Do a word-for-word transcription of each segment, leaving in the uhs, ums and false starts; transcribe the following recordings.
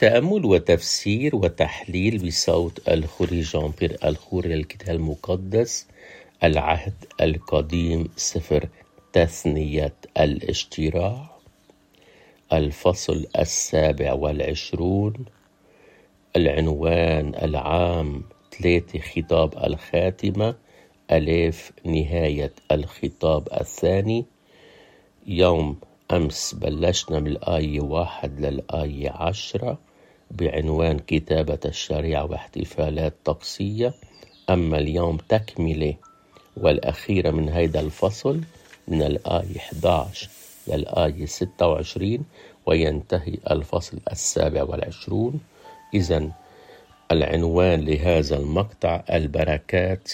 تأمل وتفسير وتحليل بصوت الخوري جان بير الخوري للكتاب المقدس العهد القديم سفر تثنية الاشتراع الفصل السابع والعشرون. العنوان العام ثلاثة خطاب الخاتمة ألف نهاية الخطاب الثاني. يوم أمس بلشنا من الآية واحد للآية عشرة بعنوان كتابة الشريعة واحتفالات طقسية. أما اليوم تكملة والأخيرة من هذا الفصل من الآية إحدى عشر للآية ستة وعشرين وينتهي الفصل السابع والعشرون. إذن العنوان لهذا المقطع البركات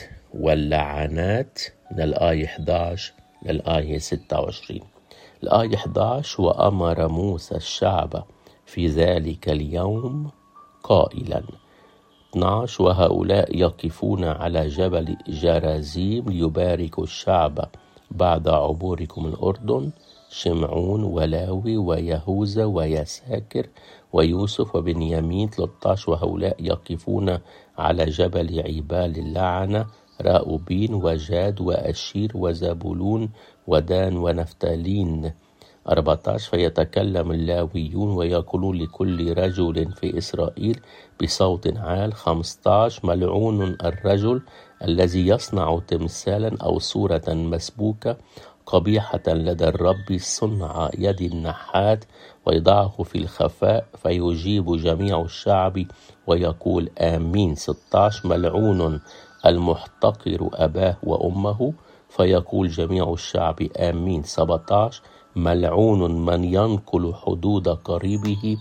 واللعنات من الآية إحدى عشر للآية ستة وعشرين. الآية إحدى عشر: وأمر موسى الشعب في ذلك اليوم قائلا. اثني عشر: وهؤلاء يقفون على جبل جرازيم ليباركوا الشعب بعد عبوركم الأردن: شمعون ولاوي ويهوذا ويساكر ويوسف وبنيامين. ثلاثة عشر: وهؤلاء يقفون على جبل عبال اللعنة: راؤوبين وجاد وأشير وزبولون ودان ونفتالين. أربعة عشر: فيتكلم اللاويون ويقولون لكل رجل في إسرائيل بصوت عال. خمسة عشر: ملعون الرجل الذي يصنع تمثالا أو صورة مسبوكة قبيحة لدى الرب صنع يد النحات ويضعه في الخفاء فيجيب جميع الشعب ويقول آمين. ستة عشر: ملعون المحتقر أباه وأمه فيقول جميع الشعب آمين. سبعة عشر: ملعون من ينقل حدود قريبه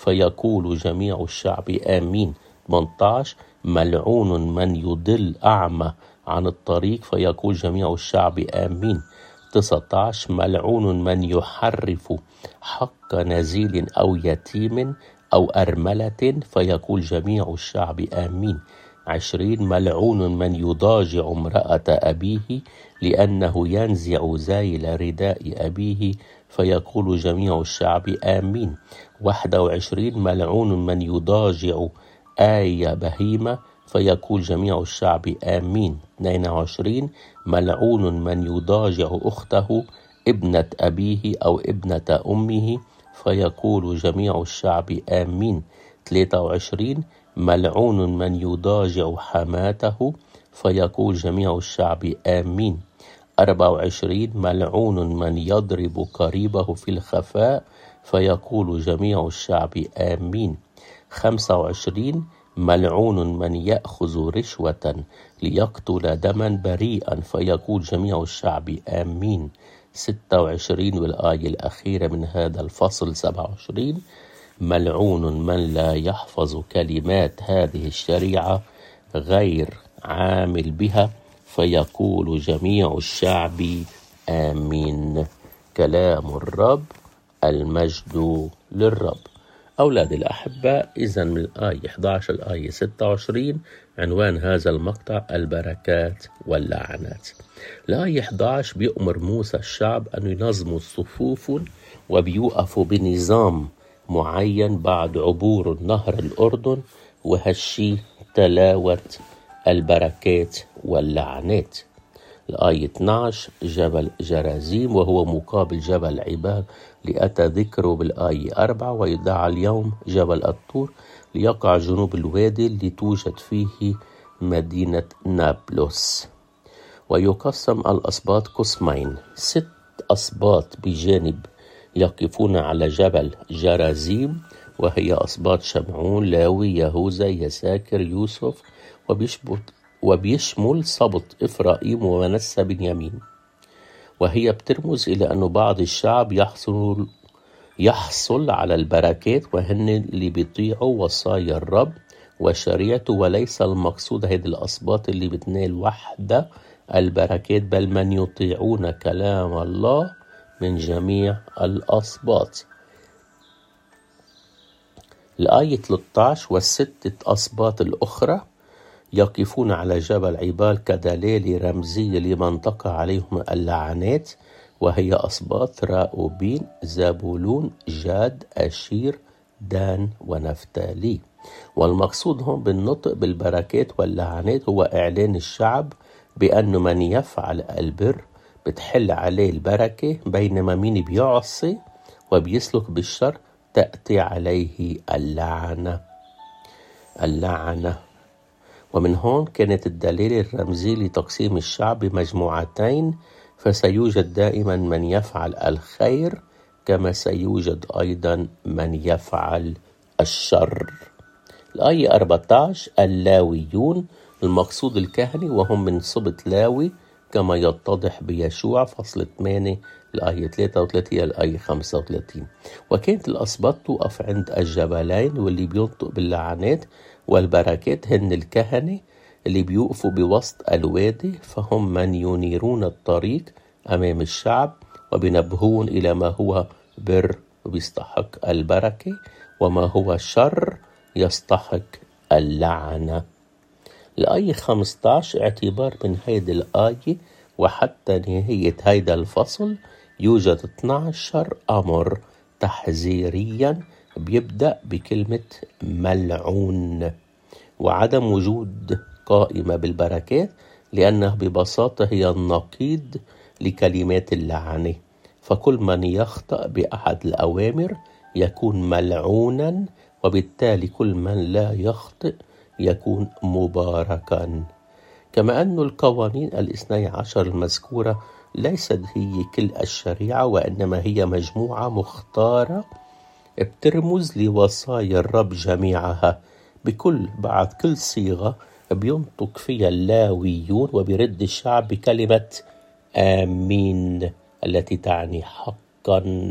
فيقول جميع الشعب آمين. ثمانية عشر: ملعون من يضل أعمى عن الطريق فيقول جميع الشعب آمين. تسعة عشر: ملعون من يحرف حق نزيل أو يتيم أو أرملة فيقول جميع الشعب آمين. عشرين: ملعون من يضاجع امرأة أبيه لأنه ينزع زايل رداء أبيه فيقول جميع الشعب آمين. واحد وعشرين: ملعون من يضاجع آية بهيمة فيقول جميع الشعب آمين. اثنين وعشرين: ملعون من يضاجع أخته ابنة أبيه أو ابنة أمه فيقول جميع الشعب آمين. ثلاثة وعشرين: ملعون من يضاجع حماته فيقول جميع الشعب آمين. أربعة وعشرين: ملعون من يضرب قريبه في الخفاء فيقول جميع الشعب آمين. خمسة وعشرين: ملعون من يأخذ رشوة ليقتل دما بريئا فيقول جميع الشعب آمين. ستة وعشرين والآية الأخيرة من هذا الفصل سبعة وعشرين: ملعون من لا يحفظ كلمات هذه الشريعة غير عامل بها فيقول جميع الشعب آمين. كلام الرب، المجد للرب. أولاد الأحباء، إذن من الآية إحدى عشر الآية ستة وعشرين عنوان هذا المقطع البركات واللعنات. الآية إحدى عشر بيأمر موسى الشعب أن ينظموا الصفوف وبيوقفوا بنظام معين بعد عبور نهر الأردن، وهالشي تلاوة البركات واللعنات. الآية اثني عشر جبل جرازيم وهو مقابل جبل عبال لأتى ذكره بالآية أربعة، ويدعى اليوم جبل الطور ليقع جنوب الوادي اللي توجد فيه مدينة نابلس. ويقسم الأسباط قسمين: ست أسباط بجانب يقفون على جبل جرازيم وهي أسباط شمعون لاوي يهوذا يساكر يوسف، وبيشمل سبط إفرايم ومنسى بنيامين. وهي بترمز إلى أن بعض الشعب يحصل يحصل على البركات وهن اللي بيطيعوا وصايا الرب وشريعته، وليس المقصود هذه الأسباط اللي بتنال وحدة البركات بل من يطيعون كلام الله من جميع الأسباط. الآية ثلاثة عشر: والستة أسباط الأخرى يقفون على جبل عبال كدليل رمزية لمن تقع عليهم اللعنات، وهي أسباط راؤوبين زبولون جاد أشير دان ونفتالي. والمقصود هم بالنطق بالبركات واللعنات هو إعلان الشعب بأنه من يفعل البر بتحل عليه البركة، بينما مين بيعصي وبيسلك بالشر تأتي عليه اللعنة اللعنة ومن هون كانت الدليل الرمزي لتقسيم الشعب بمجموعتين، فسيوجد دائما من يفعل الخير كما سيوجد أيضا من يفعل الشر. الآية أربعة عشر اللاويون، المقصود الكهنة وهم من سبط لاوي كما يتضح بيشوع فصل ثمانية الآية ثلاثة وثلاثين الآية خمسة وثلاثين. وكانت الأسباط توقف عند الجبلين، واللي بينطق باللعنات والبركات هن الكهنة اللي بيوقفوا بوسط الوادي، فهم من ينيرون الطريق أمام الشعب وبينبهون إلى ما هو بر وبيستحق البركة وما هو شر يستحق اللعنة. الآية خمسة عشر اعتبار من هيدي الآية وحتى نهاية هيدا الفصل يوجد اثني عشر أمر تحذيريا بيبدأ بكلمة ملعون، وعدم وجود قائمة بالبركات لأنها ببساطة هي النقيض لكلمات اللعنة، فكل من يخطأ بأحد الأوامر يكون ملعونا، وبالتالي كل من لا يخطئ يكون مباركا. كما أن القوانين الاثني عشر المذكورة ليست هي كل الشريعة، وإنما هي مجموعة مختارة بترمز لوصايا الرب جميعها، بكل بعد كل صيغة بينطق فيها اللاويون وبيرد الشعب بكلمة آمين التي تعني حقا.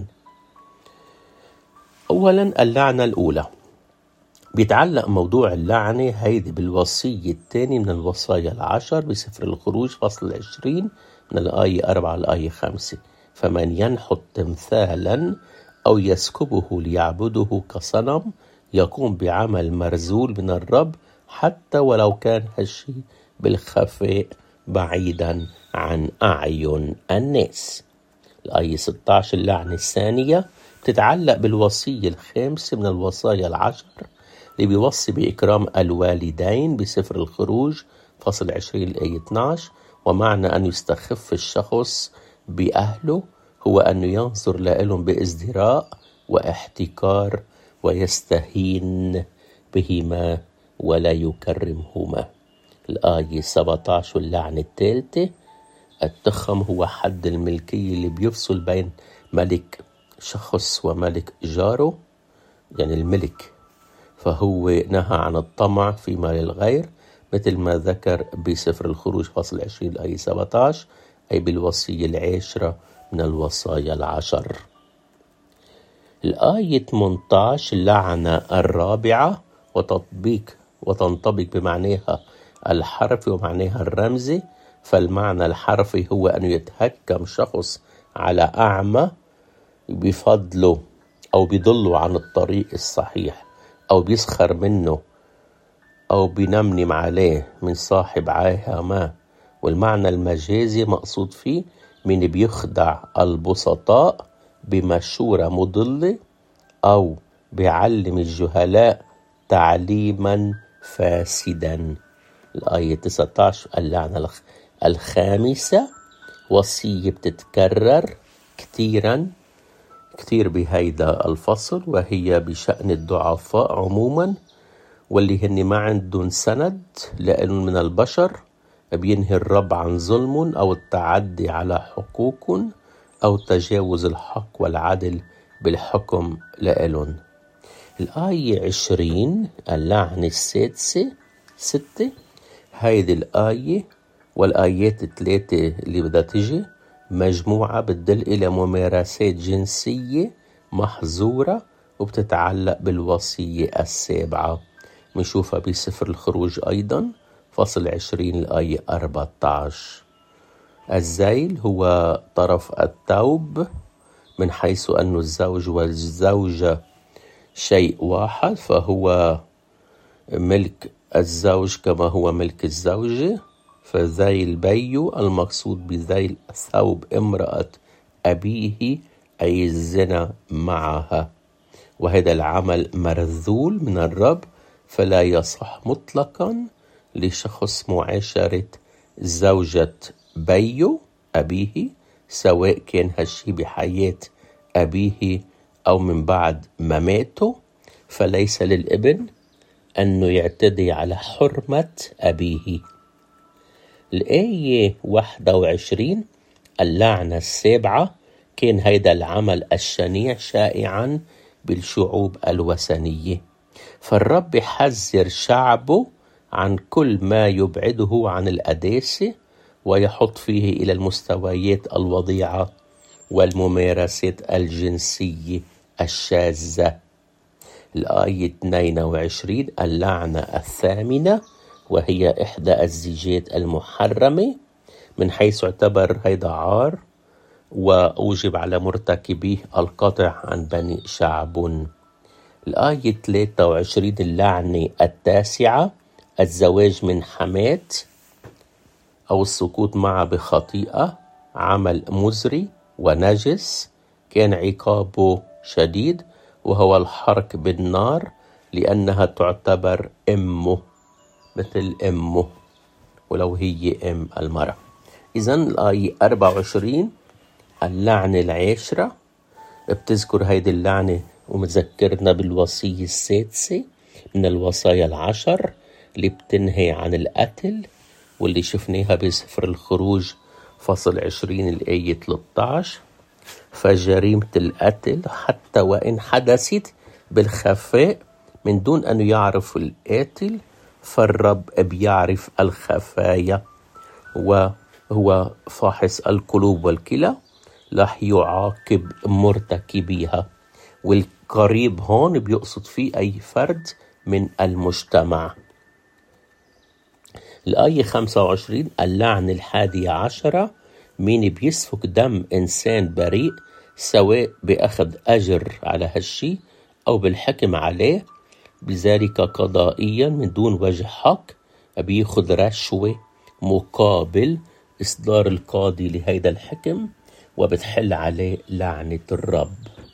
أولا اللعنة الأولى، بيتعلق موضوع اللعنة هيدي بالوصية الثانية من الوصايا العشر بسفر الخروج فصل عشرين من الآية أربعة للآية خمسة، فمن ينحت تمثالا أو يسكبه ليعبده كصنم يقوم بعمل مرزول من الرب حتى ولو كان هالشي بالخفاء بعيدا عن أعين الناس. الآية ستة عشر اللعنة الثانية تتعلق بالوصية الخامسة من الوصايا العشر اللي بيوصي بإكرام الوالدين بسفر الخروج فصل عشرين الآية اثني عشر، ومعنى أن يستخف الشخص بأهله هو أن ينظر لهم بازدراء واحتكار ويستهين بهما ولا يكرمهما. الآية سبعة عشر اللعنة الثالثة، التخم هو حد الملكية اللي بيفصل بين ملك شخص وملك جاره، يعني الملك، فهو نهى عن الطمع في مال الغير مثل ما ذكر بسفر الخروج فصل عشرين الآية سبعة عشر، أي بالوصية العاشرة من الوصايا العشر. الآية ثمانية عشر اللعنة الرابعة وتطبيق وتنطبق بمعناها الحرفي ومعناها الرمزي، فالمعنى الحرفي هو أن يتهكم شخص على أعمى بفضله أو بيضله عن الطريق الصحيح أو بيسخر منه أو بينمنم عليه من صاحب عاهة ما. والمعنى المجازي مقصود فيه من بيخدع البسطاء بمشورة مضلة أو بيعلم الجهلاء تعليما فاسدا. الآية تسعة عشر اللعنة الخامسة، وصية بتتكرر كثيرا كثير بهيدا الفصل، وهي بشأن الضعفاء عموما واللي هن ما عندهم سند لأن من البشر، بينهي الرب عن ظلم أو التعدي على حقوق أو تجاوز الحق والعدل بالحكم لألون. الآية عشرين اللعنة السادسة ستة، هيدي الآية والآيات الثلاثة اللي بدها تجي مجموعة بتدل إلى ممارسات جنسية محظورة وبتتعلق بالوصية السابعة، منشوفها بسفر الخروج أيضا فصل عشرين الآية أربعة عشر. الزيل هو طرف الثوب، من حيث أن الزوج والزوجة شيء واحد، فهو ملك الزوج كما هو ملك الزوجة. فذيل بيو المقصود بذيل ثوب امرأة أبيه أي الزنا معها. وهذا العمل مرذول من الرب، فلا يصح مطلقا لشخص معاشرة زوجة بيه أبيه، سواء كان هالشي بحياة أبيه أو من بعد مماته. فليس للابن أنه يعتدي على حرمة أبيه. الآية واحد وعشرين، اللعنة السابعة. كان هيدا العمل الشنيع شائعا بالشعوب الوثنية، فالرب يحذر شعبه عن كل ما يبعده عن القداسة ويحط فيه إلى المستويات الوضيعة والممارسات الجنسية الشاذة. الآية اثنين وعشرين، اللعنة الثامنة، وهي إحدى الزيجات المحرمة من حيث اعتبر هيدا عار وأوجب على مرتكبيه القطع عن بني شعب. الآية ثلاثة وعشرين، اللعنة التاسعة، الزواج من حماة أو السكوت معه بخطيئة، عمل مزري ونجس، كان عقابه شديد وهو الحرق بالنار، لأنها تعتبر أمه، مثل أمه ولو هي أم المرأة. إذن الآية أربعة وعشرين، اللعنة العاشرة، بتذكر هيدي اللعنة ومذكرنا بالوصية السادسة من الوصايا العشر اللي بتنهي عن القتل، واللي شفناها بسفر الخروج فصل عشرين الآية ثلاثة عشر. فجريمة القتل حتى وإن حدثت بالخفاء من دون أن يعرف القاتل، فالرب بيعرف الخفايا وهو فاحص القلوب والكلى، رح يعاقب مرتكبيها. والقريب هون بيقصد فيه أي فرد من المجتمع. الآية خمسة وعشرين، اللعن الحادية عشرة، مين بيسفك دم إنسان بريء سواء بأخذ أجر على هالشي أو بالحكم عليه بذلك قضائيا من دون وجه حق، بياخذ رشوة مقابل إصدار القاضي لهيدا الحكم، وبتحل عليه لعنة الرب.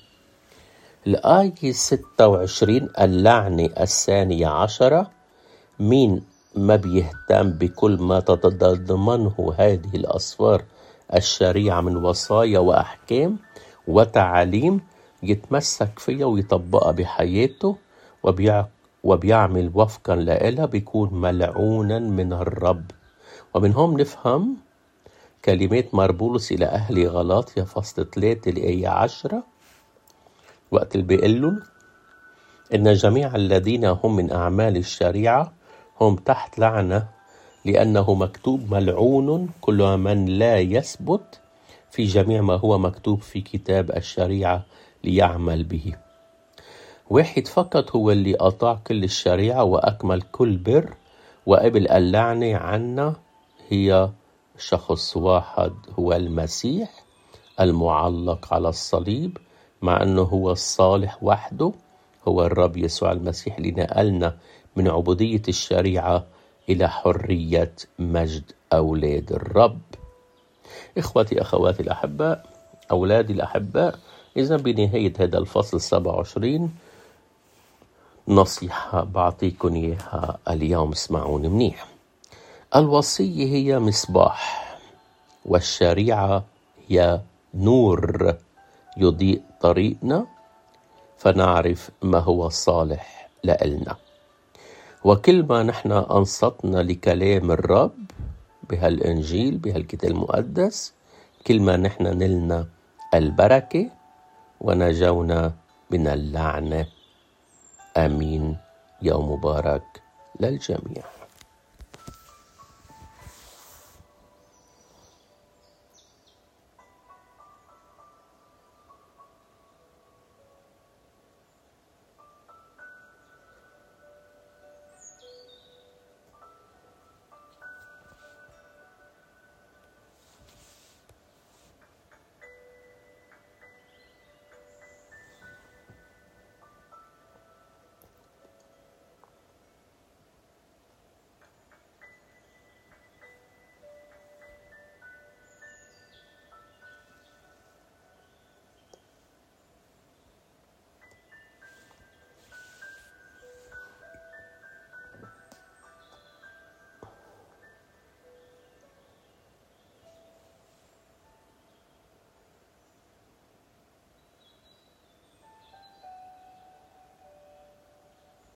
الآية ستة وعشرين، اللعنة الثانية عشرة، مين ما بيهتم بكل ما تتضمنه هذه الأسفار الشريعة من وصايا وأحكام وتعاليم، يتمسك فيها ويطبقها بحياته وبيع وبيعمل وفقا لها، بيكون ملعونا من الرب. ومن هم نفهم كلمات مربولس إلى أهل غلاطيا فصل ثلاثة الآية عشرة، وقت اللي بيقولوا إن جميع الذين هم من أعمال الشريعة هم تحت لعنة، لأنه مكتوب ملعون كل من لا يثبت في جميع ما هو مكتوب في كتاب الشريعة ليعمل به. واحد فقط هو اللي أطاع كل الشريعة وأكمل كل بر وقبل اللعنة عنا، هي شخص واحد، هو المسيح المعلق على الصليب، مع أنه هو الصالح وحده، هو الرب يسوع المسيح اللي نقلنا من عبودية الشريعة إلى حرية مجد أولاد الرب. إخوتي أخواتي الأحباء، أولادي الأحباء، إذا بنهاية هذا الفصل سبعة وعشرين نصيحة بعطيكم إياها اليوم، اسمعوني منيح. الوصية هي مصباح، والشريعة هي نور يضيء طريقنا فنعرف ما هو صالح لنا. وكل ما نحن أنصتنا لكلام الرب بهالإنجيل بهالكتاب المقدس، كل ما نحن نلنا البركة ونجونا من اللعنة. آمين. يوم مبارك للجميع.